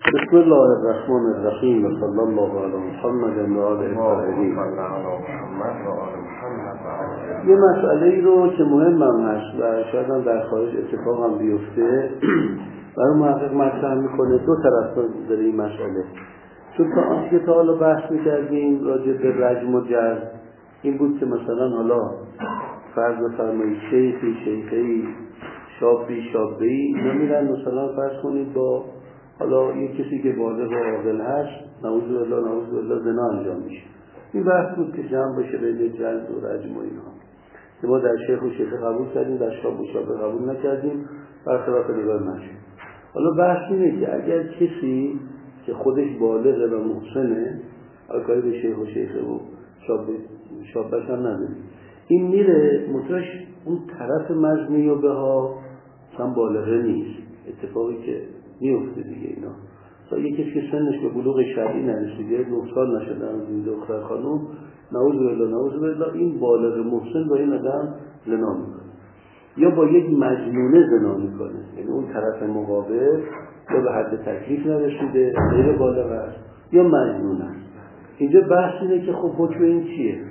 بسم الله الرحمن الرحیم و صلی الله علی محمد و آله الطاهرین. یه مسئله رو که مهمم هست و شاید هم در خارج اتفاق هم بیفته برای محقق مطرح میکنه. دو طرف داره این مسئله. چون تا آنچه تا حالا بحث میکردیم راجع به رجم و جلد این بود که مثلا حالا فرض بفرمایید شیخی شابه‌ای نمیرن مثلا فرض کنید با حالا یک کسی که بالغ و عاقل هست نعوذ بالله زنا انجام میشه. این بحث بود که جمع بشه بین جلد و رجم و اینها که ما در شیخ و شیخه قبول کردیم، در شابه قبول نکردیم، برخلاف نگاه نشه. حالا بحث اینه که اگر کسی که خودش بالغ و محسنه، کاری به شیخ و شیخه و شابهش هم نداره، این میره متوش اون طرف مزنی و به ها هم بالغه نیست، اتفاقی که میفته دیگه اینا. تا یک کسی که سنش به بلوغ شرعی نرسیده، 9 سال نشده از این دختر خانم، نعوذ بالله این بالغ محسن با این آدم زنا میکنه یا با یک مجنونه زنا میکنه، یعنی اون طرف مقابل یا به حد تکلیف نرسیده، غیر بالغ است یا مجنون است. اینجا بحث اینه که خب حکم این چیه؟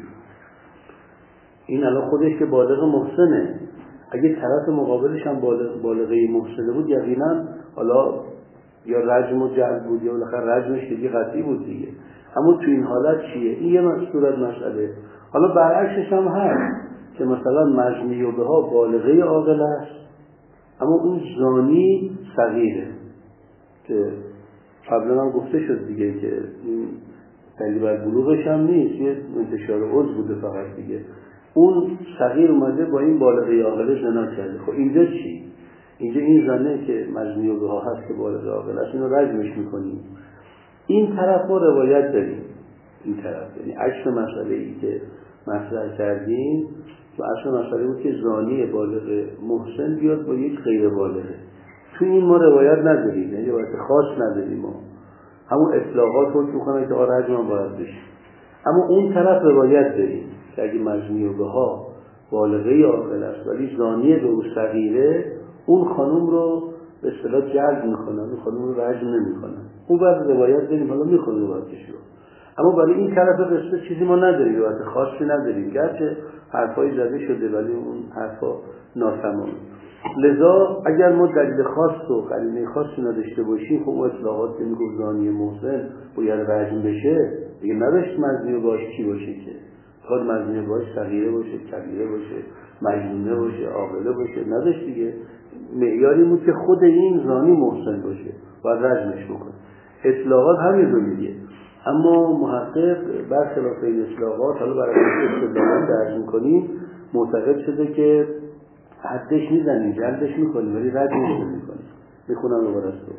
این الان خودش که بالغ محسنه، اگه طرف مقابلش هم بالغه محسنه بود یقینا حالا یا رجم و جلد بود یا بالاخره رجمش دیگه قطعی بود دیگه. اما تو این حالت چیه؟ این یه صورت مسئله. حالا برعکسش هم هست که مثلا مجنی و بها بالغه عاقل است اما اون زانی صغیره که قبلا هم گفته شد دیگه که این دلیل بر بلوغش هم نیست، یه انتشار عضو بوده فقط دیگه. اون صغیر اومده با این بالغه عاقل زنا کرده. خب اینجا چی؟ اینجا این زنه که مجنی و بها هست که بالغه عاقل است، اینو رجمش میکنیم. این طرف ما روایت داریم، این طرف یعنی عکس مسئله ای که مطرح کردیم و اصل مسئله بود که زانی بالغ محسن بیاد با یک غیر بالغه. تو این ما روایت نداریم، یعنی روایت خاص نداریم. ما همون اطلاقات رو میکنه که رجم هم باید بشه. اما اون طرف روایت داریم که اگه مجنی و بها بالغه عاقل است ولی زانی به او صغیره، اون خانم رو به اصطلاح جلد میکنن، اون خانم رو رجم نمیکنن. اون بعد روایت داریم، حالا میخونیم روایتش رو. اما برای این طرف قصه چیزی ما نداریم، روایت خاصی نداریم، گرچه حرفای زده شده ولی اون حرفا ناتمام. لذا اگر ما دلیل خاص و قرینه خاصی نداشته باشیم، خب اطلاقات که میگفت زانی محسن باید رجم بشه دیگه نداشت مجنی و باش کی باشه که خود مجنی باش صغیره باشه، کبیره باشه، مجنونه باشه، عاقله باشه، نداشت دیگه. معیاری بود که خود این زانی محسن باشه و رجمش بکنه. اطلاقات همین رو میگه. اما محقق برخلاف این اطلاقات، حالا برای استدلال درج میکنیم، معتقد شده که حدش میزنیم، جلدش میکنیم ولی رجمش نمیکنیم. میخونم رو برستو.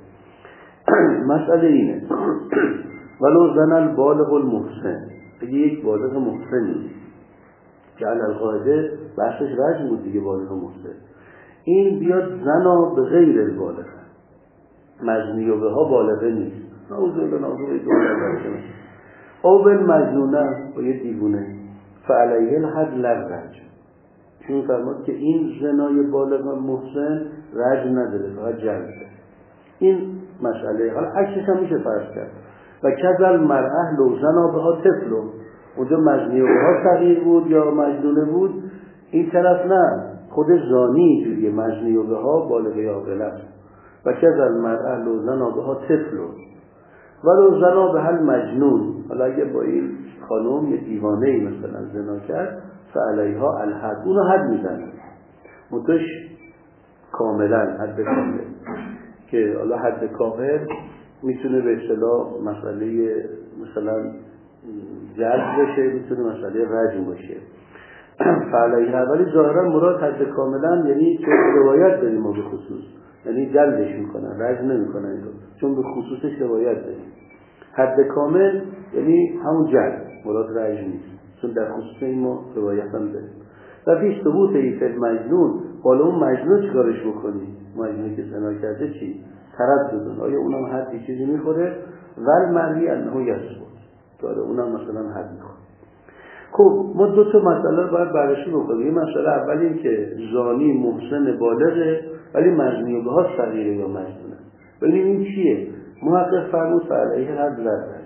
مسئله اینه ولو زن البالغ المحسن، اگه یک بالغ محسنی که القاعده بحثش رجم بود دیگه، بالغ محسن، این بیاد زنا به غیر البالغ، مجنی و بها بالغه نیست، نعوذ بالله او بل مجنونه با یه دیوونه، فعلیه الحد للرجم، چون فرمود که این زنای بالغ محسن رجم نداره، فقط جلده. این مسئله. حالا عکسش هم میشه فرض کرد. و کذل مرأه لو زنا بها طفل، اونجا مجنی و بها صغیر بود یا مجنونه بود، این طرف نه، خود زانی اینجوریه، مجنی و بها بالغه عاقل است. و کذل مرأه لو زنا بها طفل ولو زنا به هل مجنون، حالا اگه با این خانم یه دیوانه‌ای مثلا زنا کرد، فعلیها الحد، اونو حد میزنه متوش کاملا حد کامل، که حالا حد کامل میتونه به اصطلاح مسئله مثلا جلد بشه، میتونه مسئله رجم باشه. فعلیها، ولی ظاهرا مراد حد کاملا یعنی چون روایت داریم ما به خصوص، یعنی جلدش میکنن، رجم نمیکنن این رو، چون به خصوصش روایت داریم. حد کامل یعنی همون جلد، مراد رجم نیست، چون در خصوص این ما روایت هم داریم. و فی ثبوت ایفل مجنون، بالا اون مجنون چیکارش بکنی؟ مجنونی که زنا کرده چی؟ ترددون، آیا اونم حدی چیزی میخوره؟ ول معنی انه یثبت، داره اونم مثلا حد میخوره. خب ما دو تا مسئله رو باید بررسی بکنیم. این مسئله اولی این که زانی محسن بالغه ولی مجنی بها صغیره یا مجنونه. ببینیم این چیه؟ محقق فرمود فعلیه حد رد.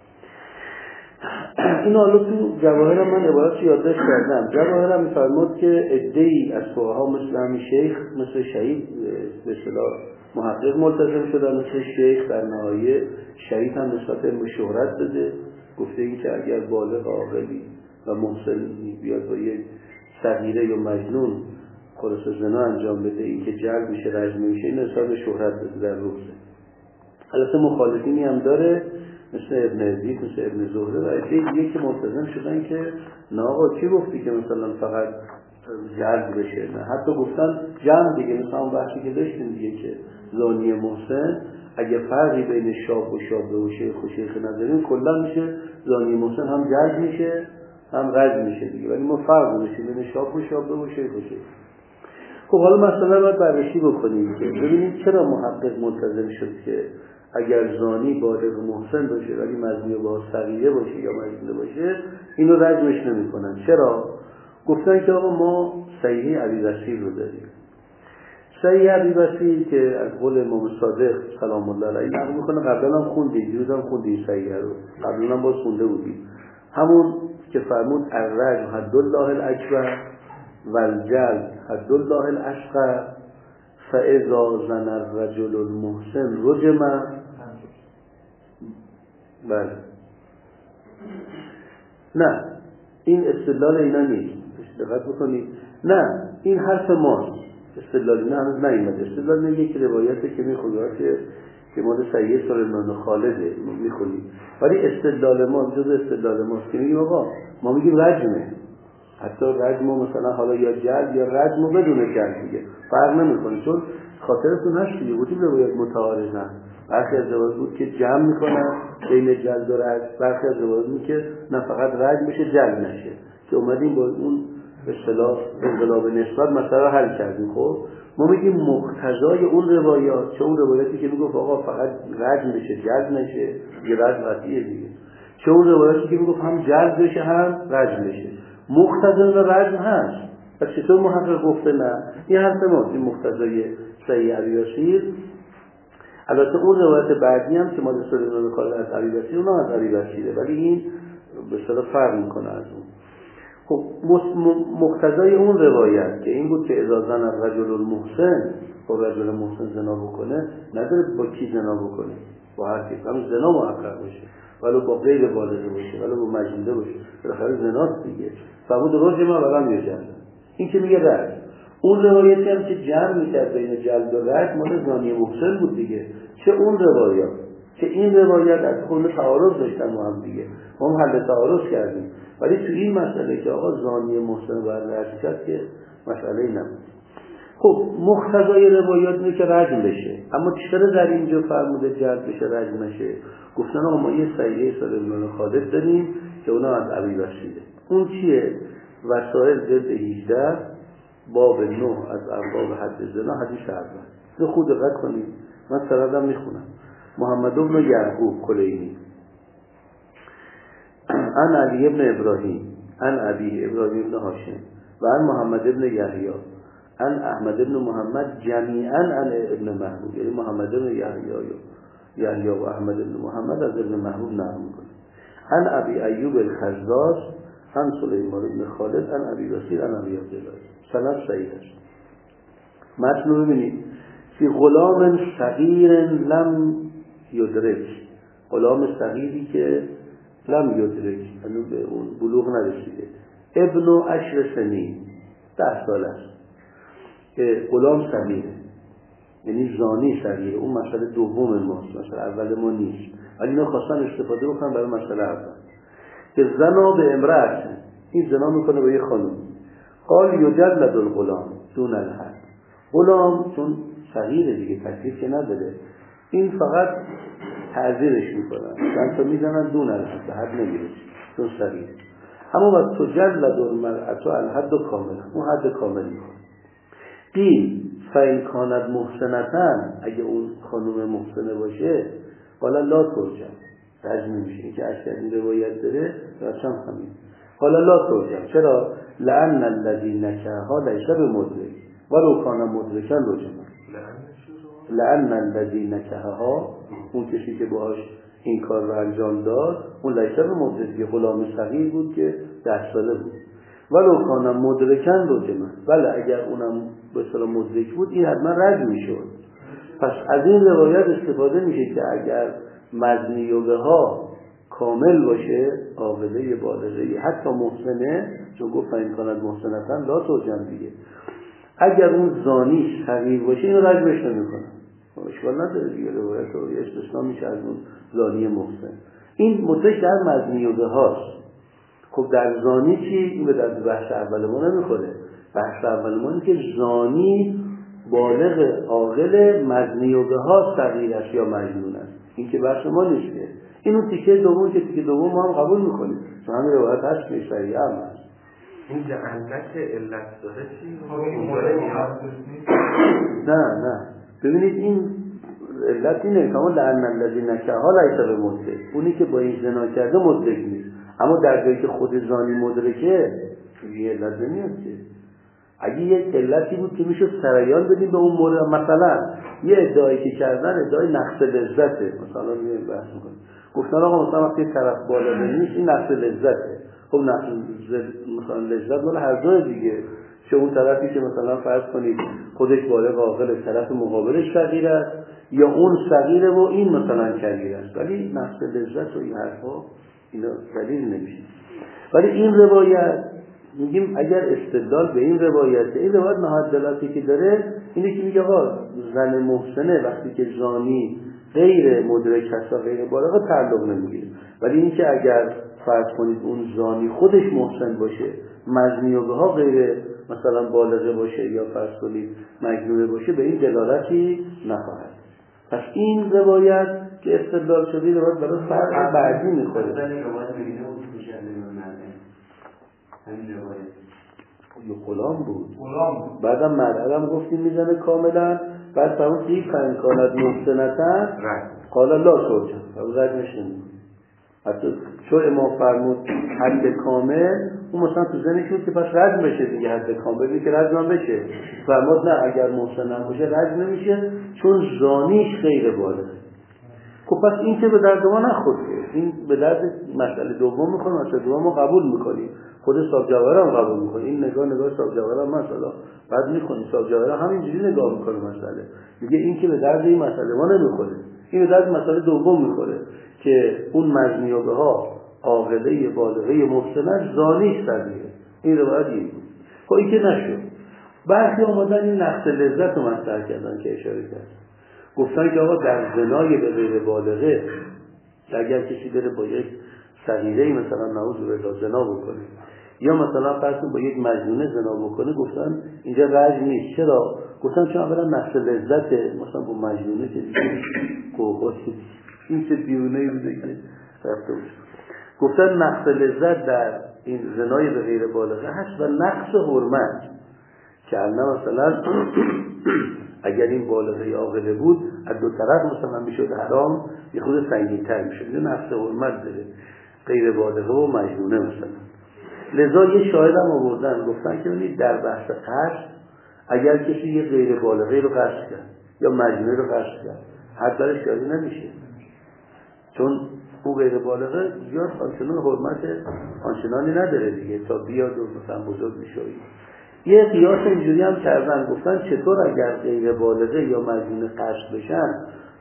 این حالا تو جواهرم من عبارت یادداشت کردم. جواهرم می‌فرمود که عده‌ای از فقها مثل همین شیخ، مثل شهید به اصطلاح محقق ملتزم شدن، مثل شیخ در نهایه شهید هم نسبت علم شهرت داده، گفته این که اگر بالغ عاقلی و محسنی بیاد با یک صغیره یا مجنون خلاص زنا انجام بده، این که جلب میشه رجم میشه، این نسبت شهرت داده در روزه. البته مخالفینی هم داره مثل ابن عزیز، مثل ابن زهره و دیگه که ملتزم شدن که نه آقا چی گفتی که مثلا فقط جلب بشه، نه حتی گفتن جمع دیگه، مثلا اون بحثی که داشتیم دیگه که زانی محسن اگه فرقی بین شاب و شابه و شیخ و شیخ نداریم کلا میشه زانی محسن هم جلب میشه هم رجم میشه دیگه، ولی ما فرق میشه بین شاب و شابه و شیخ و شیخ. خب حالا مثلا باید بررسی بکنیم که ببینیم چرا محقق ملتزم شد که اگر زانی بالغ محسن باشه ولی مزنی با صغیره باشه یا مجنون باشه اینو رجمش نمی‌کنن. چرا؟ گفتن که آقا ما صحیح ابیبصیر رو داریم. صحیح ابیبصیر که از قول امام صادق سلام الله علیه نقل می‌کنه، قبلا هم خوندیم، دیروز هم خوندیم صحیح رو، قبلا هم باز خونده بودیم، همون که فرمود الرجم حد الله الاکبر و الجلد حد الله الاصغر فاذا زنى الرجل المحسن رجم. بله نه این استدلال اینا نیست، دقت بکنید، نه این حرف ماست، استدلال اینا هنوز نیومده. استدلال اینه یک روایته که میخونید که مال سید سلیمان خالده میخونید، ولی استدلال ما جز استدلال ماست که میگیم آقا ما میگیم رجمه، حتی رجم مثلا حالا یا جلد یا رجم بدون جلد دیگه فرق نمیکنه، چون خاطرتون هست دیگه بودیم روایت متعارضن، برخی از روایات بود که جمع میکنن بین جلد و رجم، برخی از روایات بود که نه فقط رجم بشه جلد نشه، که اومدیم با اون به اصطلاح انقلاب نسبت مسئله حل کردیم. خب ما میگیم مقتضای اون روایات، چه اون روایتی که میگفت آقا فقط رجم بشه جلد نشه یه رجم قطعیه دیگه، چه اون روایتی که میگفت هم جلد بشه هم رجم بشه، مقتضای رجم هست. پس چطور محقق گفته نه؟ این حرف ما، این مقتضای صحیح ابیبصیر. البته اون روایت بعدی هم که مال سلیمان خالد از ابیبصیر اونم از ابیبصیره، ولی این به اصطلاح فرق میکنه از اون. خب مقتضای اون روایت که این بود که اذا زنى الرجل المحسن، خب رجل محسن زنا بکنه نداره با کی زنا بکنه، با هر کی، هم زنا محقق باشه ولو با غیر بالغ باشه ولو با مجنون باشه، بالاخره زناست دیگه. فرمود رجم ولم یجلد، این که میگه رجم. اون روایتی هم که جمع میکرد بین جلد و رجم مال زانی محسن بود دیگه، چه اون روایات که این روایت از کل تعارض داشتن با هم دیگه، ما هم حل تعارض کردیم، ولی تو این مسئله که آقا زانی محسن باید رجم کرد که مسئله نبود. خب مقتضای روایات اینه که رجم بشه، اما چرا در اینجا فرموده جلد بشه رجم نشه؟ گفتن آقا ما یه صحیحه سلیمان خالد داریم که اونا از ابیبصیره. اون چیه؟ وسائل جلد 18 باب 9 از ابواب حد زنا حدیث اول. خود دقت کنید، من سندم میخونم. محمد بن یعقوب کلینی عن علی بن ابراهیم عن ابی ابراهیم بن هاشم و عن محمد بن یحیی عن احمد بن محمد جمیعا عن ابن محبوب، یعنی محمد بن یحیی و احمد بن محمد از ابن محبوب نقل می‌کنه. عن ابی ایوب الخزاز عن سلیمان بن خالد عن ابی بصیر عن ابی عبدالله. سند صحیح است. متن رو ببینید. فی غلام صغیر لم یدرک، غلام صغیری که لم یدرک یعنی به اون بلوغ نرسیده، ابن 10 سنین 10 سال است، غلام صغیره یعنی زانی صغیره. اون مسئله دوم ماست، مسئله اول ما نیست، ولی اینا خواستن استفاده بکنن برای مسئله اول که زنا به امرأت، این زنا میکنه با یه خانم. قال یجلد الغلام دون الحد، غلام چون صغیره دیگه تکلیف که نداره، این فقط تعذیرش میکنن، چند تا میزنن دون الحد، حد نمیرسه چون صغیره. اما وقت تجلد المرأة الحد کامل، اون حد کامل میکنه. قیل فإن کانت محسنتن، اگه اون خانم محسنه باشه قال لا ترجم، رجم نمیشه، که اصلا این روایت داره راستم همین. قال لا ترجم، چرا؟ لأن الذي نکحها لیس بمدرک ولو کان مدرکا رجم، لأن الذي نکحها اون کسی که باهاش این کار رو انجام داد اون لیسه به مدرک غلام صغیر بود که 10 ساله بود ولو کان مدرکن رجما. بله اگر اونم به اصطلاح مدرک بود این حتما رجم میشد. پس از این روایت استفاده میشه که اگر مزنیوبه ها کامل باشه عاقله بالغه حتی محسنه، چون گفت این کاند محسنتن لا ترجم دیگه، اگر اون زانی صغیر باشه اینو رجمش نمیکنه، اشکال نداره دیگه، روایت رو استثناء میشه از اون زانی محسن. این مدرک در مزنیوبه هاست. خب در زانی چی؟ این به درد بحث اول ما نمیخوره. بحث اول ما اینه که زانی بالغ عاقل مزنیوبه ها صغیر است یا مجنون است. این که بحث ما نیسته. اینو تیکه دوم که تیکه دوم ما هم قبول میکنیم، چون همین روایت هست که شریعه هم هست. این لعنت علت داره چی؟ نه ببینید این علت اینه که اون لعن الذی نکحها لیس بمدرک، اونی که با این زنا کرده مدرک نیست، اما در جایی که خود زانی مدرکه یه علت نمیاد که. اگه یک علتی بود که میشد سریان بدیم به اون مورد، مثلا یه ادعایی که کردن ادعای نقص لذته، مثلا میگیم بحث میکنیم گفتن آقا مثلا وقتی طرف بالغ نیست این نقص لذته. خب نقص مثلا لذت مال هر دو دیگه، چه اون طرفی که مثلا فرض کنید خودش بالغ عاقل طرف مقابلش صغیر است یا اون صغیره و این مثلا کبیر است، ولی نقص لذت و این حرفا اینا دلیل نمیشه. ولی این روایت میگیم اگر استدلال به این روایت، این روایت نهایت دلالی که داره اینه که میگه آقا زن محسنه وقتی که زانی غیر مدرک هست و غیر بالغ تعلق نمیگیره، ولی این که اگر فرض کنید اون زانی خودش محسن باشه مزنیوبه ها غیر مثلا بالغه باشه یا فرض کنید مجنونه باشه به این دلالتی نخواهد. پس این روایت که استدلال شده روایت برای فرق بعدی میخوره. همین روایت یه غلام بود بعدم مرحلم گفتیم میزنه کاملا، بعد فرمود که فن کانت محسنتن قال لا ترجم و رد نشنیم. حتی چون امام فرمود حد کامل اون مثلا تو ذهنش بود که پس رد بشه دیگه، حد کاملی که رد هم بشه. فرمود نه اگر محسن باشه رد نمیشه چون زانیش غیر بالغه. خب پس این که به درد ما نخورد، این به درد مسئله دوم میخوره، مسئله دوم ما قبول میکنیم، خود صاحب جواهر هم قبول میکنه. این نگاه صاحب جواهر هم مثلا بعد میکنیم صاحب جواهر همینجوری نگاه میکنه مسئله، میگه این که به درد این مسئله ما نمیخوره، این به درد مسئله دوم میخوره که اون مزنیوبه ها عاقله بالغه محسنه زانیش صغیره. این روایت این بود. خب این که نشد، برخی آمدن این نقص لذت رو مطرح کردن که اشاره کرد، گفتن که آقا در زنای به غیر بالغه اگر کسی بره با یک صغیره مثلا نعوذ بالله زنا بکنه یا مثلا فرض با یک مجنونه زنا بکنه، گفتن اینجا رجم نیست. چرا؟ گفتن چون اولا نقص لذت مثلا با مجنونه که کوهاتی این چه دیونه‌ای بوده که رفته بود. گفتن نقص لذت در این زنای به غیر بالغه هست و نقص حرمت که الان مثلا اگر این بالغه عاقله بود از دو طرف مثلا میشد حرام، یه خود سنگین‌تر میشد، یه نقص حرمت داره غیر بالغه و مجنونه مثلا. لذا یه شاهد هم آوردن گفتن که ببینید در بحث قصد اگر کسی یه غیر بالغه رو قصد کرد یا مجنونه رو قصد کرد حد درش جاری نمیشه، چون اون غیر بالغه زیاد آنچنان حرمت آنچنانی نداره دیگه تا بیاد و مثلا بزرگ میشه. یه قیاس اینجوری هم کردن، گفتن چطور اگر غیر بالغه یا مجنون قصد بشن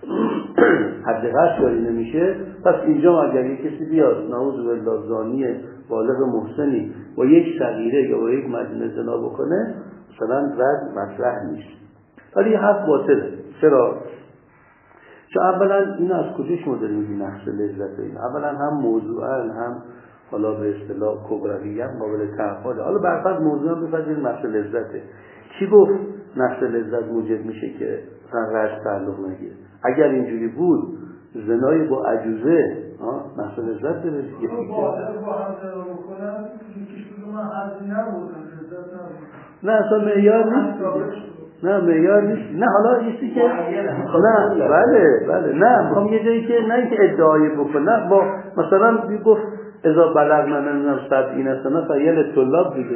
حد قصد جاری نمیشه، پس اینجا اگر یک کسی بیاد نعوذ بالله زانی بالغ محسنی با یک صغیره یا با یک مجنون زنا بکنه مثلا رد مطرح نیست. ولی یه حرف باطله. چرا؟ چون اولا این از کجاش ما داریم میگیم نقص لذت این؟ اولا هم موضوعا هم حالا به اصطلاح کبرویه هم قابل تعقله. حالا برفرض موضوع هم بفرضیم نقص لذته. کی گفت نقص لذت موجب میشه که مثلا رشد تعلق نگیره؟ اگر اینجوری بود زنای با عجوزه نقص لذت داره دیگه. با هم زنا بکنن یکیش بگه من حضی نبودم لذت نبودم، نه اصلا معیار نیست. نه معیار نیست. نه حالا ایستی که نه بله نه میخوام یه جایی که نه که ادعای بکنه، با مثلا گفت اذا بلغنا من 70 سنه فیل طلاب دیگه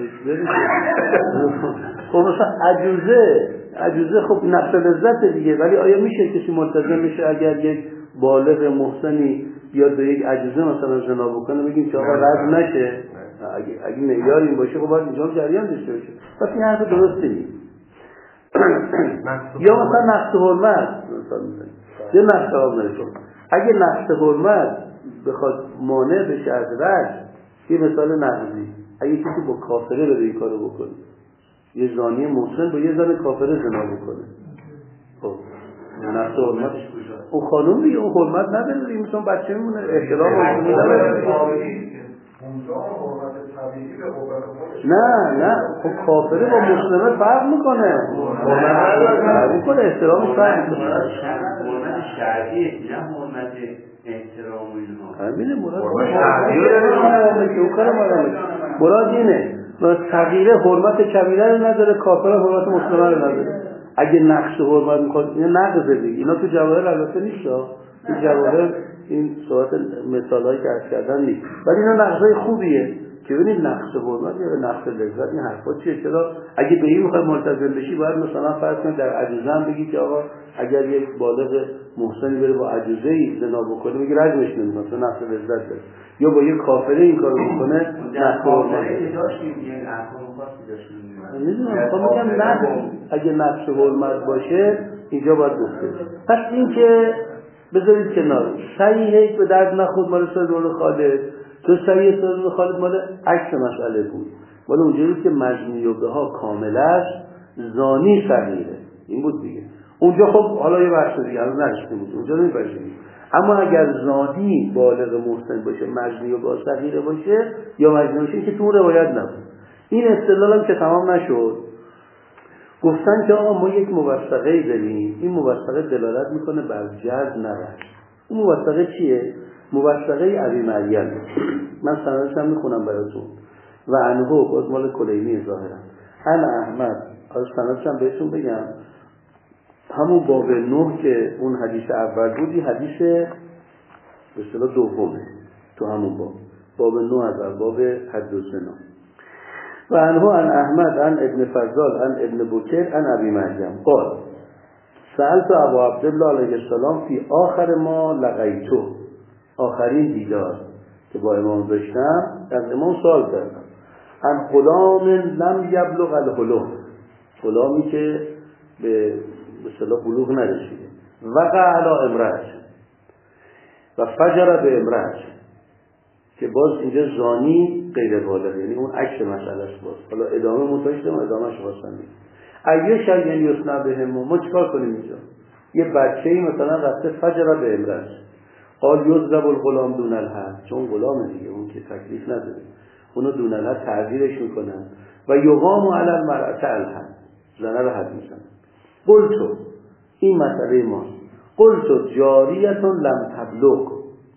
خب مثلا عجوزه خب نقص لذت دیگه، ولی آیا میشه کسی ملتزم بشه اگر یک بالغ محسنی بیاد به یک عجوزه مثلا زنا بکنه بگیم که آقا رد نشه؟ اگه معیار این باشه خب باید اینجا جریان داشته باشه. پس این حرف درسته نیست. یا مثلا نقص حرمت مثلا میزنیم یه نقص حرمت اگه نقص حرمت بخواد مانع بشه از رد، یه مثال نقضی، اگه کسی با کافره بره این کارو بکنه، یه زانی محسن با یه زن کافره زنا بکنه، خب نقص حرمتش کجاست؟ اون خانوم دیگه اون حرمت نداره دیگه، مثلا بچه میمونه احترام نه خب کافره با مسلمه فرق میکنه، فرق میکنه، احترامش فرق میکنه. حرمت شرعیه نه حرمت احترام و اینها. همینه مراد اینه صغیره حرمت کبیره رو نداره، کافر حرمت مسلمه رو نداره. اگه نقص حرمت میخواد این نقضه دیگه، اینا تو جواهر البته نیست، این جواهر این صورت مثالایی که عرض کردن نیست، ولی اینا نقضای خوبیه که ببینید نقص حرمت یا نقص لذت این حرفا چیه. چرا اگه به این میخوای ملتزم بشی باید مثلا فرض کن در عجوزه هم بگی که آقا اگر یک بالغ محسنی بره با عجوزه‌ای زنا بکنه میگه رجمش نمیکنه، مثلا نقص لذت داره، یا با یک کافره این کارو بکنه نقص حرمت داشتیم یه احکام خاصی داشتیم. میدونم خب میگم نه اگه نقص حرمت باشه اینجا باید گفته. پس این که بذارید کنار صحیح به درد نخورد مال سرور خالد، تو صحیح سرور خالد مال عکس مسئله بود، ولی اونجوری که مجنی به ها کامل است زانی صغیره این بود دیگه. اونجا خب حالا یه بحث دیگه الان نرسیده بود اونجا نمی‌پذیریم، اما اگر زانی بالغ محسن باشه مجنی به صغیره باشه یا مجنی باشه که تو اون روایت نبود. این استدلال هم که تمام نشد، گفتن که آقا ما یک موثقه داریم، این موثقه دلالت میکنه بر جلد نه رد. اون موثقه چیه؟ موثقه ابی مریم. من سندش هم میخونم براتون. و عنه باز مال کلینی ظاهرا ان احمد، از سندش هم بهتون بگم همون باب 9 که اون حدیث اول بود این حدیث به اصطلاح دومه تو همون باب 9 از باب حد الزنا. و عنه عن احمد عن ابن فضال عن ابن بکر عن ابی مریم قال سألت ابو عبدالله علیه السلام فی آخر ما لقیتو، آخرین دیدار که با امام داشتم از امام سوال کردم عن غلام لم یبلغ الحلم، غلامی که به اصطلاح بلوغ نرسیده، وقع علی امرأة و فجر به امرأة، که باز اینجا زانی غیر بالغ، یعنی اون عکس مسئله است. باز حالا ادامه متوجه ما ادامه شواستن نیست. ایه شاید یعنی یسنا بهم ما چیکار کنیم اینجا؟ یه بچه‌ای مثلا رفته فجر به امرأة، قال یضرب الغلام دون الحد، چون غلامه دیگه اون که تکلیف نداره، اونو دون الحد تعذیرش میکنن و یقام علی المرأة الحد، زنه رو حد میزنن. قلتو این مسئله ما، قلتو جاریتون لم تبلغ،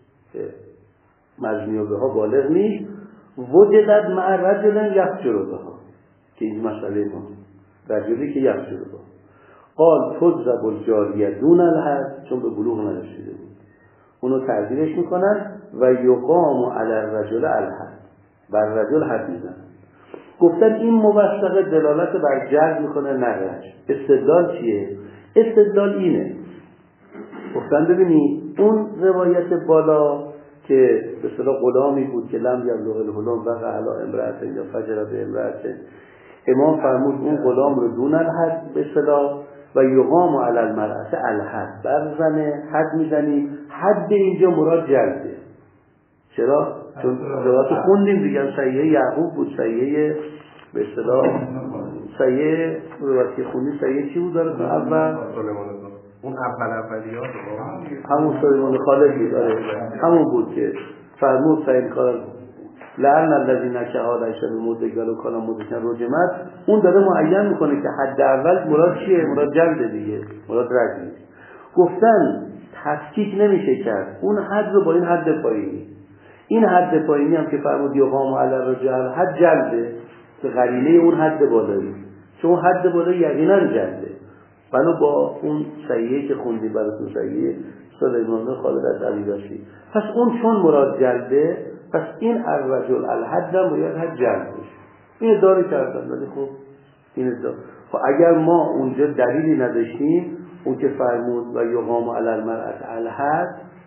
مجنی بها بالغ نیست، وجدت مع رجل یفجر بها، که این مسئله ما رجلی که یفجر بها، قال تضرب الجاریه دون الحد، چون به بلوغ نرسیده بود اونو تعذیرش میکنن و یقام علی الرجل الحد، بر رجل حد میزنن. گفتن این موثقه دلالت بر جلد میکنه نه رجل. استدلال چیه؟ استدلال اینه، گفتن ببینید اون روایت بالا که به اصطلاح غلامی بود که لم یبلغ الحلم وقع علی امرأة یا فجر به امرأة، امام فرمود اون غلام رو دون الحد به اصطلاح و یقام علی المرأة الحد، بر زنه حد میزنیم. حد اینجا مراد جلده. چرا؟ چون روایت خوندیم دیگه، صحیح یعقوب بود، صحیح به اصطلاح صحیح روایت خوندیم، صحیح چی بود داره اول؟ اون اولیات همون سلیمان خالد بود، همون بود که فرمود سعید کار لعن الذین کهال عیشن مدگل و کالا مدکن رجمت، اون داره معین میکنه که حد اول مراد چیه؟ مراد جلده دیگه، مراد رجم نیست. گفتن تفکیک نمیشه کرد اون حد رو با این حد پایینی. این حد پایینی هم که فرمود یقام علی الرجل حد جلده به قرینه اون حد بالایی، چون حد بالایی یقینا جلده. بنا با اون صحیحه که خوندی براتون، صحیحه سلیمان خالد از علیداسی، پس اون چون مراد جلده، پس این الرجل الحد هم باید حد جلد بشه. این ادعا کردن، ولی خب این ادعا، خب اگر ما اونجا دلیلی نداشتیم اون که فرمود و یقام علی المرأة الحد،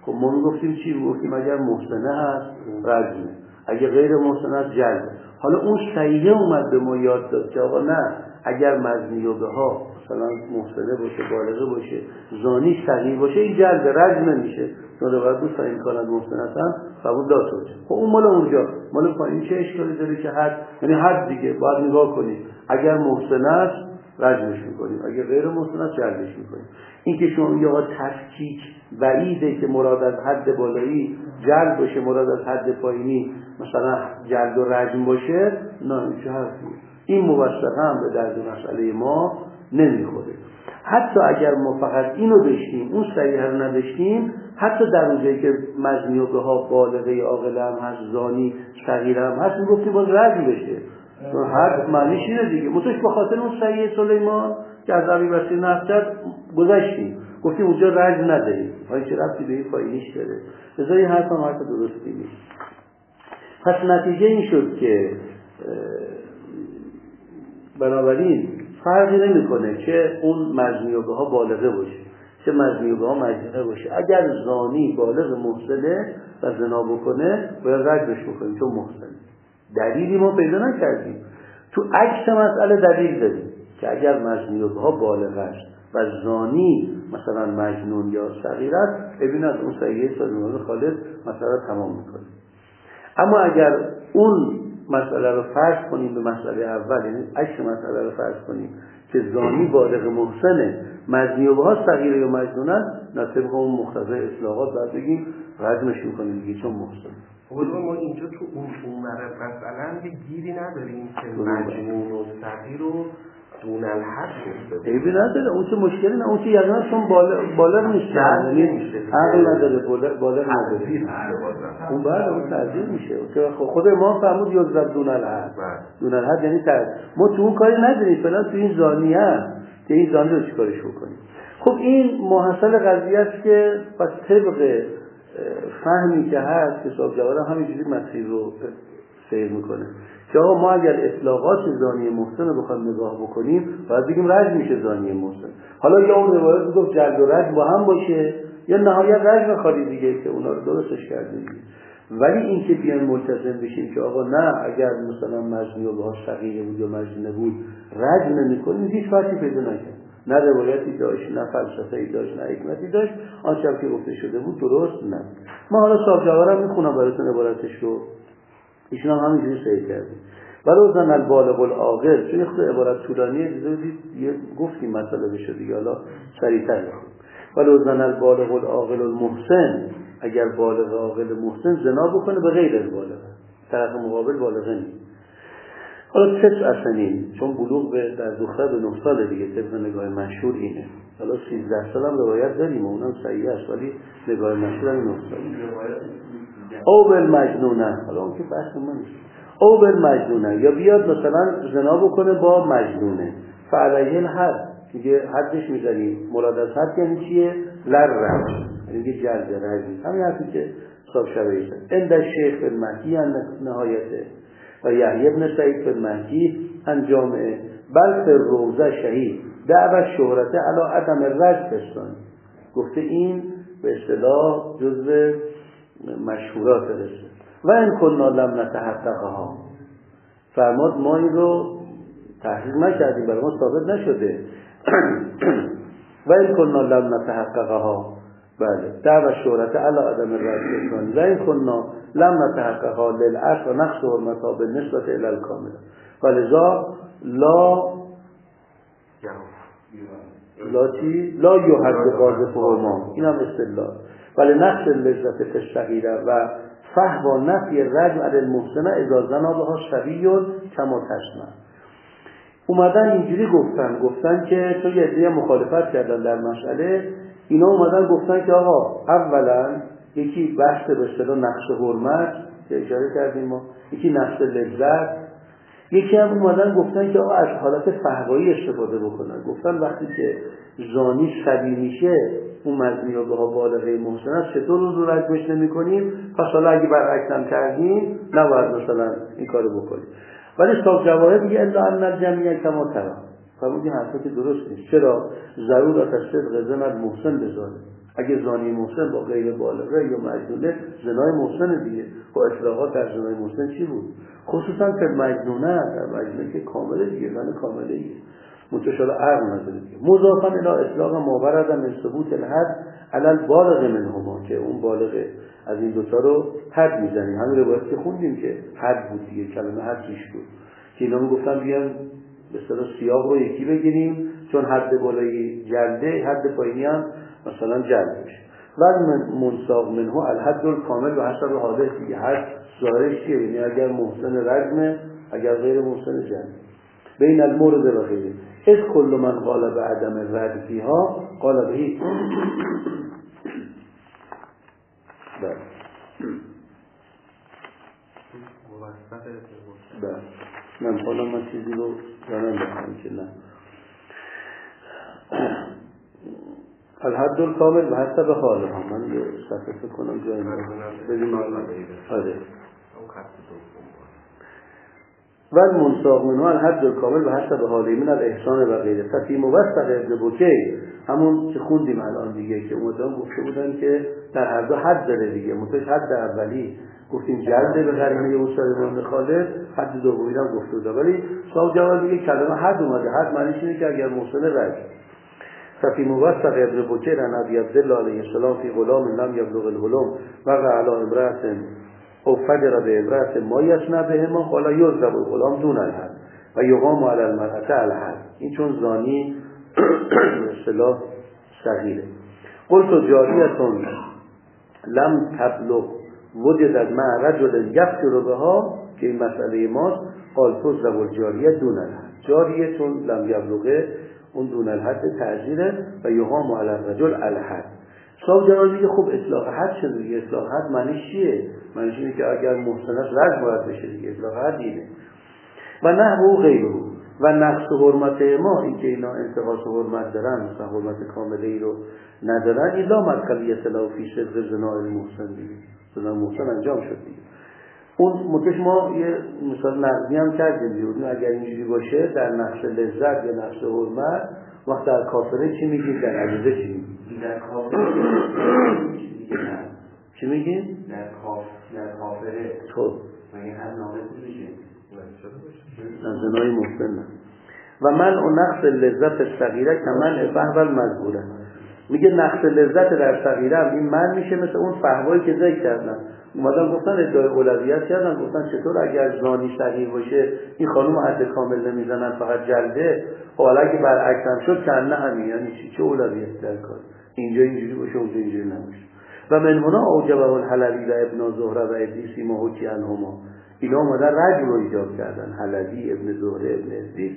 خب ما میگفتیم چی؟ میگفتیم اگر محسنه هست رجمه، اگر غیر محسنه هست جلده. حالا اون صحیحه اومد به ما یاد داد که آقا نه، اگر مزنیوبه ها مثلا محسنه باشه، بالغه باشه، زانی صغیر باشه، این جلد رجم نمیشه، چون باید دوست این کارن محسنه هستن قبول داشته باشه. خب اون مال اونجا، مال پایین چه اشکالی داره که حد، یعنی حد دیگه باید نگاه کنید، اگر محسنه است رجمش میکنیم، اگر غیر محسن است جلدش میکنیم. این که شما یا تفکیک بعیده که مراد از حد بالایی جلد باشه، مراد از حد پایینی مثلا جلد و رجم باشه، نه این چه حرفیه؟ این موثقا هم به درد مسئله ما نمیخوره. حتی اگر ما فقط اینو داشتیم، اون صحیحه رو نداشتیم، حتی در اونجایی که مزنیوبه ها بالغه عاقله هم هست، زانی صغیر هم هست، میگفتیم باز رجم بشه. حد معنیش اینه دیگه. متوش به خاطر اون صحیح سلیمان که از عبی بسیر نفت گذشتیم، گفتیم اونجا رجم نداریم، آیا چه ربطی به این پایینیش داره؟ ازای این حرف هم حرف درستی نیست. پس نتیجه این شد که بنابراین فرقی نمیکنه که اون مزنیوبه ها بالغه باشه، چه مزنیوبه ها مجنونه باشه. اگر زانی بالغ محسنه و زنا بکنه باید رجمش بکنیم چون محسنه. دلیلی ما پیدا نکردیم. تو عکس مسئله دلیل داریم که اگر مزنیوبه ها بالغ است و زانی مثلا مجنون یا صغیر است، ببینید اون صحیحه سلیمان خالد مسئله تمام میکنه. اما اگر اون مسئله رو فرض کنیم به مسئله اول، یعنی عکس مسئله رو فرض کنیم که زانی بالغ محسنه، مزنیوبه ها صغیر یا مجنونن، طبق اون مقتضای اطلاقات باید بگیم رجمش میکنیم دیگه چون محسن. ما اینجا تو اون مثلا یه گیری نداریم که مجنون و صغیر رو دون الحد گفته عیبی نداره، اون چه مشکلی نه، اون چه یقینا چون بالغ نیست، عقل نداره، بالغ نداره، اون بعد اون تعزیر میشه. خود ما فرمود یضرب دون الحد. دون الحد یعنی ما تو اون کاری نداریم، فعلا تو این زانی هست که این زانی رو چیکارش بکنیم. خب این محصل قضیه است که پس طبق فهمی که هست که صاحب جواهر همینجوری مسیر رو سیر میکنه که آقا ما اگر اطلاقات زانی محسن رو بخوایم نگاه بکنیم باید بگیم رجم میشه زانی محسن. حالا یا اون روایت میگفت جلد و رجم با هم باشه یا نهایت رجم خالی دیگه که اونا رو درستش کردیم. ولی این که بیان ملتزم بشیم که آقا نه اگر مثلا مجنیوبه ها صغیر بود یا مجنونه بود رجم نمی‌کنیم، هیچ فرقی پیدا نکرد. نه روایتی داشت، نه فلسفه‌ای داشت، نه حکمتی داشت. آنچه که گفته شده بود درست نه. ما حالا صاحب جواهر هم میخونم براتون عبارتش رو، ایشون هم همینجوری صحیح کردیم. ولو زن البالغ العاقل، چون خود عبارت طولانیه دیدید گفتیم مسئله بشه دیگه، حالا سریع‌تر بخونیم. ولو زن البالغ العاقل المحسن، اگر بالغ عاقل محسن زنا بکنه به غیر البالغ، طرف مقابل بالغه نیست. حالا 9 سنین، چون بلوغ به در دختر به 9 سال دیگه طبق نگاه مشهور اینه. حالا 13 سال هم روایت داریم، اونم صحیح است، ولی نگاه مشهور هم 9 سال. او بالمجنونه، حالا اون که بحث ما نیست. او بالمجنونه، یا بیاد مثلا زنا بکنه با مجنونه، فعلیه الحد، میگه حدش میزنیم. مراد از حد یعنی چیه؟ لرم، یعنی جلد رجم. همین حرفی که صاحب شرعی زد. عند شیخ المهدی نهایته و یحیی بن سعید المهدی انجامه، بل فی روضه شهید دعوت شهرته علی عدم رجم پستانی. گفته این به اصطلاح جزء مشهورات رسه. و این کننا لم نتحققها، فرماد ما این رو تحقیق نکردیم، برای ما ثابت نشده. و این کننا لم نتحققها، بله دعوت شهرته علی عدم رجم پستانی. و این کننا لم نتحققها للعصر و نقص حرمتها بالنسبة الی الکامل ولذا لا یحد قاذفهما، این هم اصطلاح. ولی نقص لذت فالصغیره و فحوا نفی الرجم علی المحسنه اذا زنا بها صبی کما تسمع. اومدن اینجوری گفتن که تو یه عده مخالفت کردن در مسئله. اینا اومدن گفتن که آقا اولا یکی بحث به اصطلاح نقص حرمت که اشاره کردیم ما، یکی نقص لذت، یکی هم اومدن گفتن که آقا از حالت فحوایی استفاده بکنن. گفتن وقتی که زانی صبی میشه اون مزنیوبه ها بالغه محسن است، چطور رو رجمش نمی کنیم؟ پس حالا اگه برعکس هم کردیم نباید مثلا این کارو بکنیم. ولی صاحب جواهر میگه الا ان الجميع کما ترى، فرمود این حرفی که درست نیست. چرا؟ ضرورت صدق زن المحسن بذاره، اگه زانی محسن با غیر بالغه یا مجنونه، زنای محسن دیگه. با اطلاقات در زنای محسن چی بود؟ خصوصا که مجنونه، در مجنونه که کامله دیگه، زن کامله دیگه، منتشال عقل نداره دیگه. مضافا الی اطلاق ما ورد من ثبوت الحد علی البالغ منهما، که اون بالغ از این دوتا رو حد میزنیم. همین روایت که خوندیم که حد بود دیگه، کلمه حد ریش بود، که اینا میگفتن بیان به اصطلاح سیاق رو یکی بگیریم، چون حد بالایی جلده، حد پایینی هم مثلا جلد بشه. و منساق منه الحد الکامل و حسب حادث دیگه. حد ظاهرش چیه؟ یعنی اگر محسن رجمه، اگر غیر محسن جلد. بین المورد و غیره از کل من قال به عدم الرد فیها قال بهی. من حالا من چیزی رو دارم بخونم که نه. الحد الکامل و حسب حاله ها. من یه صفحه کنم جایی ببینیم. آره. و المنساق منها الحد الکامل و حسب حاله من الاحسان و غیره. ففی موثق ابن بوکی، همون که خوندیم الان دیگه، که اومدن گفته بودن که در هر دو حد داره دیگه. منتش حد اولی گفتیم جلده به قرینه استاد ابن خالد، حد دومی هم گفته بود، ولی صاحب جواب دیگه کلمه حد اومده. حد معنیش اینه که اگر محسن رجم. ففی موثق ابن بوکی عن ابی عبدالله علیه السلام فی غلام لم یبلغ الحلم وقع علی امرأة او فجر به امرأة ما یصنع بهما قال یضرب الغلام دون الحد و یقام علی المرأة الحد. این چون زانی به اصطلاح صغیره. قلت جاریتون لم تبلغ وجدت مع رجل یفجر بها، که این مسئله ماست. قال تضرب الجاریه دون الحد. جاریه چون لم یبلغه، اون دون الحد تعزیره و یقام علی الرجل الحد. صاحب جلال میگه خب اطلاق حد شده دیگه. اطلاق حد معنیش چیه؟ معنیش اینه که اگر محسن است رجم باید بشه دیگه. اطلاق حد اینه. و نحو غیره و نقص حرمت ما، این که اینا انتقاص حرمت دارن، مثلا حرمت کامله ای رو ندارن، ایلا مدخلی اطلاع فی صدق زنا المحسن دیگه. زنا محسن انجام شد دیگه. اون مکش ما یه مثال نقضی هم کردیم دیگه. اگر اینجوری باشه در نقص لذت یا نقص حرمت، وقت در کافره چی میگید؟ در عجزه چی میگید؟ در کافره چی میگید؟ در کافره خب مگه هر ناقص میشه؟ زنای محسن نه. و من اون نقص لذت صغیره که من فهو المذکوره. میگه نقص لذت در صغیره هم این من میشه، مثل اون فهوایی که ذکر کردن. اومدن گفتن ادعای اولویت کردن، گفتن چطور اگر زانی صغیر باشه این خانم حد کامل نمیزنن فقط جلده، حالا اگه برعکس هم شد کنه همین، یعنی چه اولویت در کار؟ اینجا اینجوری باشه اونجا اینجوری نباشه. و من هنا اوجبه الحلبی و ابن زهره و ادریسی ما حکی عنهما. اینا اومدن رجم رو ایجاب کردن، حلبی، ابن زهره، ابن ادریس.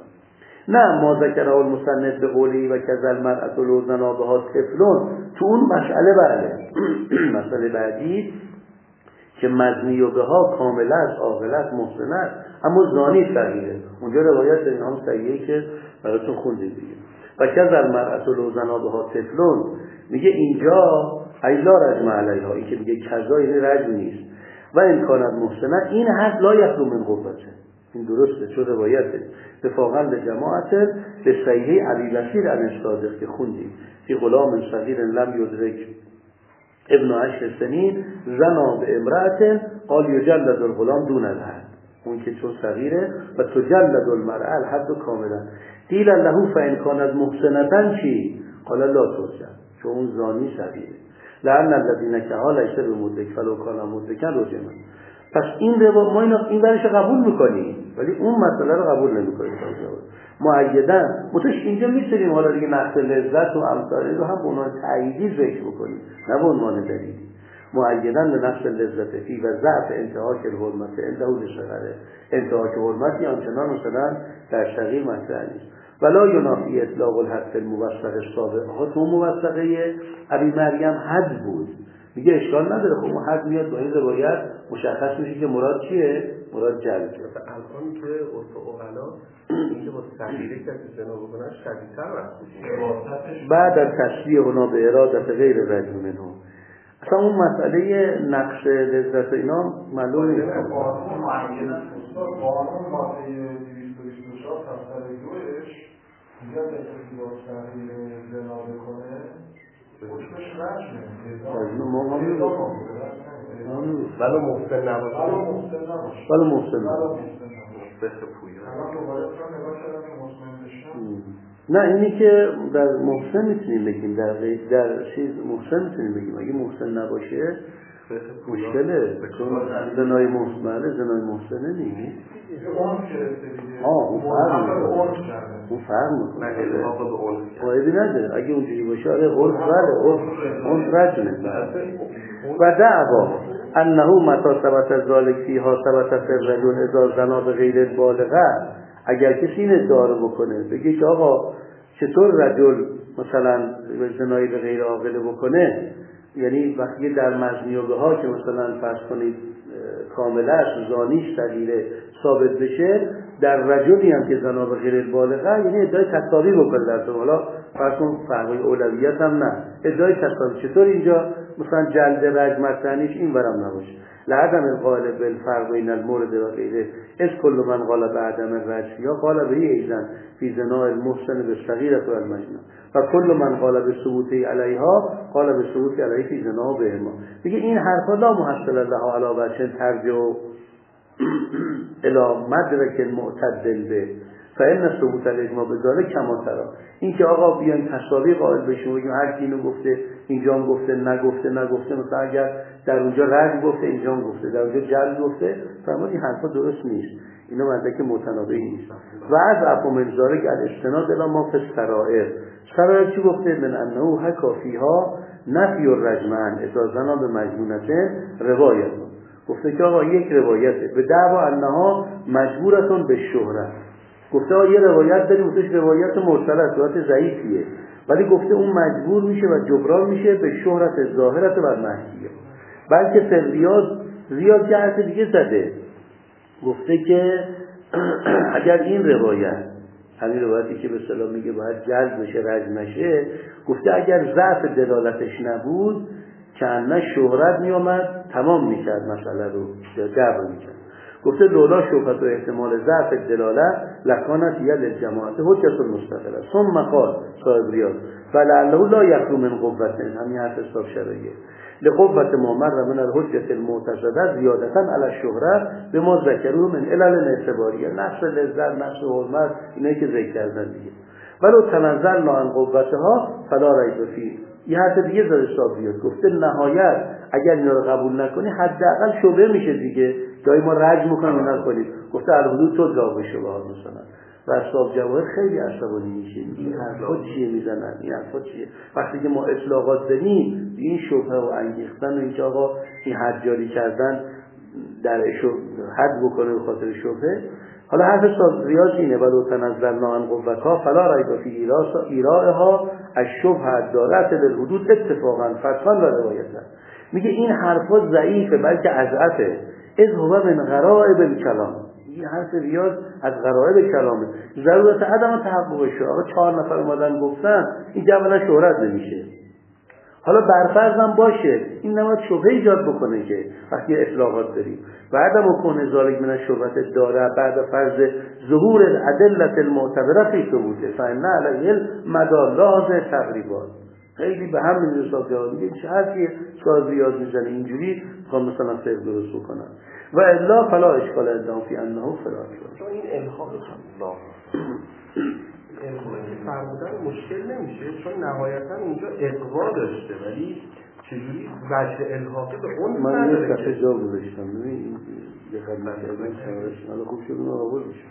نه ما ذکره المسند به قولی و کذل مرأت و زنا بها طفلون. تو اون مسئله بله مسئله بعدی که مزنی و بها کامل است، عاقل است، محسن است، اما زانی صغیره. اونجا روایت داریم هم صحیحه که براتون خوندیم دیگه. و کذل مرأت و زنا بها طفلون، میگه اینجا ایلا رجم علیها، این که میگه کذا یعنی رجم نیست. و امکانت محسنت این حد لا یخلو من قوته. این درسته، چون روایته اتفاقا به جماعت به صحیحه علی بصیر الصادق که خوندیم فی غلام صغیر لم یدرک ابن 10 سنین زنا به امرأة قال یجلد الغلام دون الحد. اون که چون صغیره و تجلد المرأة الحد کاملا. قیل له فان کانت محسنة چی؟ قال لا ترجم، چون اون زانی صغیره. لعن الذين كهال اشتر مدرک فلو کان مدرکا رجما. پس این رو ما این برش قبول میکنیم، ولی اون مسئله رو قبول نمیکنیم. معیداً متوش اینجا میتونیم حالا دیگه نقص لذت و امثال رو هم به عنوان تأییدی ذکر بکنیم، نه به عنوان دلیل. معیداً به نقص لذت فی و ضعف انتهاک الحرمت انده لصغره. انتهاک حرمتی آنچنان مثلا در صغیر مطرح نیست. ولا ینافی اطلاق الحد الموثق السابق. ها تو موثقه ابی مریم حد بود، میگه اشکال نداره. خب حد میاد با این روایت مشخص میشه که مراد چیه؟ مراد جلد. الان که عرف عقلا این که با صغیره کسی زنا بکنه شدیدتر محسوب بعد از تشریع اونا به ارادت غیر رجم منه. اصلا اون مسئله نقش لذت اینا معلوم نیست. قانون ماده 224 فصل 2 میگه اگه کسی با صغیر زنا بکنه ما ولی محسن نباشه ولی محسن نه اینی که در محسن میتونیم بگیم در چیز محسن میتونیم بگیم اگه محسن نباشه مشکله چون زنای محسنه زنای محسنه نیست اون فرق میکنه قایدی نداره اگه اونجوری باشه آره عرف بله عرف رجمه و دعوا انه متا ثبت ذالک فیها ثبت فی الرجل اذا زنا بغیر البالغه اگر کسی این ادعا رو بکنه بگه که آقا چطور رجل مثلا زنایی به غیر عاقله بکنه یعنی وقتی در مزنیابه ها که مثلا فرض کنید کاملش زانیش تغییره ثابت بشه در رجلی هم که زنا به غیر البالغه یعنی ادعای تساوی بکنه در تو حالا فرض کن فرقی اولویت هم نه ادعای تساوی چطور اینجا مثلا جلد رجم معنیش این ورم نباشه لعدم القائل بالفرق بین المورد و غیره از کل من قال بعدم الرجم یا قال به ایزن فی زنا المحسن بالصغیرة والمجنون و کل من قال به ثبوت علیها قال به ثبوت علیه فی زنا بهما میگه این حرفا لا محصل لها علی وجه ترجع الی مدرک معتدل به فإن ثبوت الاجماع بذاره کما ترى این که آقا بیان تساوی قائل بشیم بگیم هر کی اینو گفته اینجا هم گفته نگفته مثلا اگر در اونجا رد گفته اینجا هم گفته در اونجا جلد گفته فرمود این حرفا درست نیست اینا مدرک متنابهی نیست و از افهم انذاره که الاستناد الی ما فی السرائر چی گفته من انه حکا فیها نفی الرجمن اذا زنا به مجنونته روایت گفته که آقا یک روایته به دعوا انها مجبورتون به شهرت گفته یه روایت داریم اونش روایت مرسله صورت ضعیفیه ولی گفته اون مجبور میشه و جبران میشه به شهرت ظاهرت و محکیه بلکه ریاض جهت دیگه زده گفته که اگر این روایت همین روایتی که به اصطلاح میگه باید جلد بشه رجم نشه گفته اگر ضعف دلالتش نبود که نه شهرت میامد تمام میکرد مسئله رو جبر میکرد گفته لولا شبهت و احتمال ضعف دلالت لکانت یل الجماعت حجت مستقله ثم قال صاحب ریاض فلعله لا یخلو من قوت همین حرف حساب شرعیه لقوت ما مر من الحجت المعتزده زیادتا علی الشهره به ما ذکروه من علل اعتباریه نفس لذت نفس حرمت اینایی که ذکر کردن دیگه ولو تنزلنا عن قوتها فلا ریب فیه یه حرف دیگه داره حساب ریاض گفته نهایت اگر اینا رو قبول نکنی حداقل شبهه میشه دیگه جایی ما رجم میکنیم نکنیم گفته الحدود تو جواب شبهات مثلا و اصحاب جواهر خیلی عصبانی میشه این حرفا چیه میزنن این حرفا چیه وقتی که ما اطلاقات داریم این شبهه و انگیختن و اینکه آقا این حد جاری کردن در حد بکنه به خاطر شبهه حالا حرف ریاض اینه ولو تنزلنا عن قوتها فلا ریب فی ایرائها الشبهه الدارة للحدود اتفاقا فتوا و روایتا میگه این حرفا ضعیفه بلکه اضعفه از هو من غرائب الکلام این حرف ریاض از غرائب کلامه ضرورت عدم تحققش آقا 4 نفر اومدن گفتن این اولا شهرت نمیشه حالا برفرضم باشه این نماز شبهه ایجاد بکنه که وقتی اطلاقات داریم و عدم کون ذالک من الشبهات داره بعد فرض ظهور الادله المعتبره فی ثبوته فان علیه المدار لازم تقریبا خیلی به هم میرسه جواب میگه چه حرفی صاحب ریاض میزنه اینجوری میخوام مثلا فقه درست بکنن و الا فلا اشکال ادام فی انه فلا چون این الهام الله الهامی که فرمودن مشکل نمیشه چون نهایتا اینجا اقوا داشته ولی چجوری وجه الهاقی به اون من یه دفعه جا گذاشتم ببین یه خدمت حالا خوب شد اون آورد بشه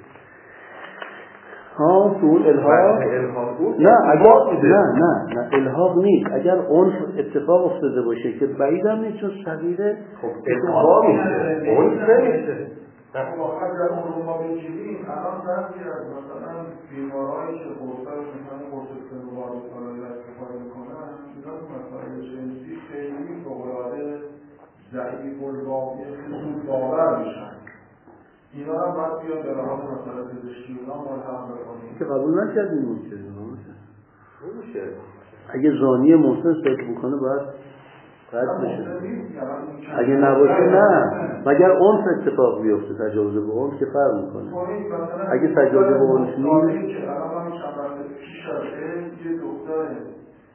تو الهاق نه الهاق نیست اگر عنف اتفاق افتاده باشه که بعیدم نیست چون صغیره خب الهاق میشه عنف نمیشه اگر اون رو ما بگیریم الان بعضی از مثلا بیمارهایی که قرصای مثلا قرص سنوبار استفاده میکنن اینا مسائل جنسی خیلی فوق‌العاده ضعیف الواقع زود باور میشن اینا هم باید بیاد به لحاظ مسئله پزشکی اونا ملحق بکنیم که قبول نکردیم نمیشه اگه زانی محسن فکر بکنه باید رد بشه اگه نباشه نه مگر عنف اتفاق بیفته تجاوز به عنف که فرق میکنه اگه تجاوز به عنف نیست یه دختر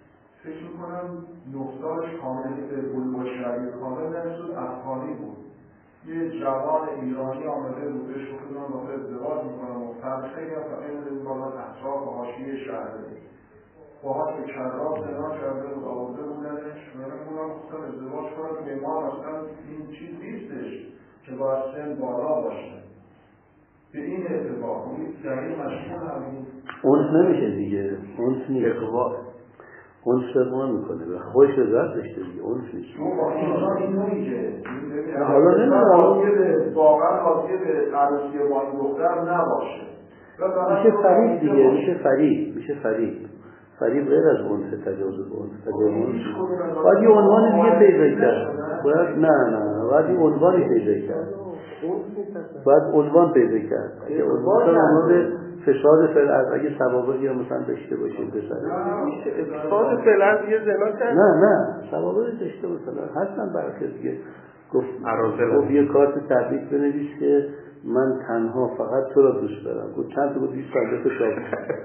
فکر میکنم 9 سالش کامل به بلوغ شرعی کامل نشد، افغانی بود. یه جوان ایرانی آمده بود بهش گفت من با ازدواج میکنم و خیلی هم فقیل بالا اطراف و حاشیه شهره باهاش به کرات زنا کرده بود، آورده بودنش منم خواستم ازدواج کنم که ما اصلا این چیز نیستش که باید سن بالا باشه. به این اتفاق این دلیل مشمول همین اونس نمیشه دیگه، اونس نیست، اونس فرما میکنه و خوش رضایت داشته دیگه، اونس نیست. اینا این نمیگه حالا نمیدونم واقعا حاضیه به عروسی با این دختر نباشه، میشه فریب دیگه، میشه فریب غیر از اونس، تجاوز به اونس باید یه عنوان دیگه پیدا کرد، باید باید یه عنوانی پیدا کرد، باید عنوان پیدا کرد. اگه عنوان فشار فعل اگه سوابقی هم مثلا داشته باشید بسازید اتفاق فعلا یه زنا کرد، نه سوابقی داشته مثلا هستن برخی دیگه گفت یه کارت تبریک بنویس که من تنها فقط تو را دوست دارم، گفت چند تا بود 20 سال تو چاپ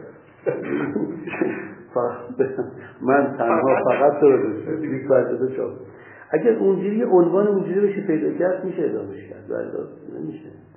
من تنها فقط تو را دوست دارم 20 سال تو چاپ. اگر اونجوری عنوان اونجوری بشه پیدا کرد میشه ادامهش کرد، ولی نمیشه.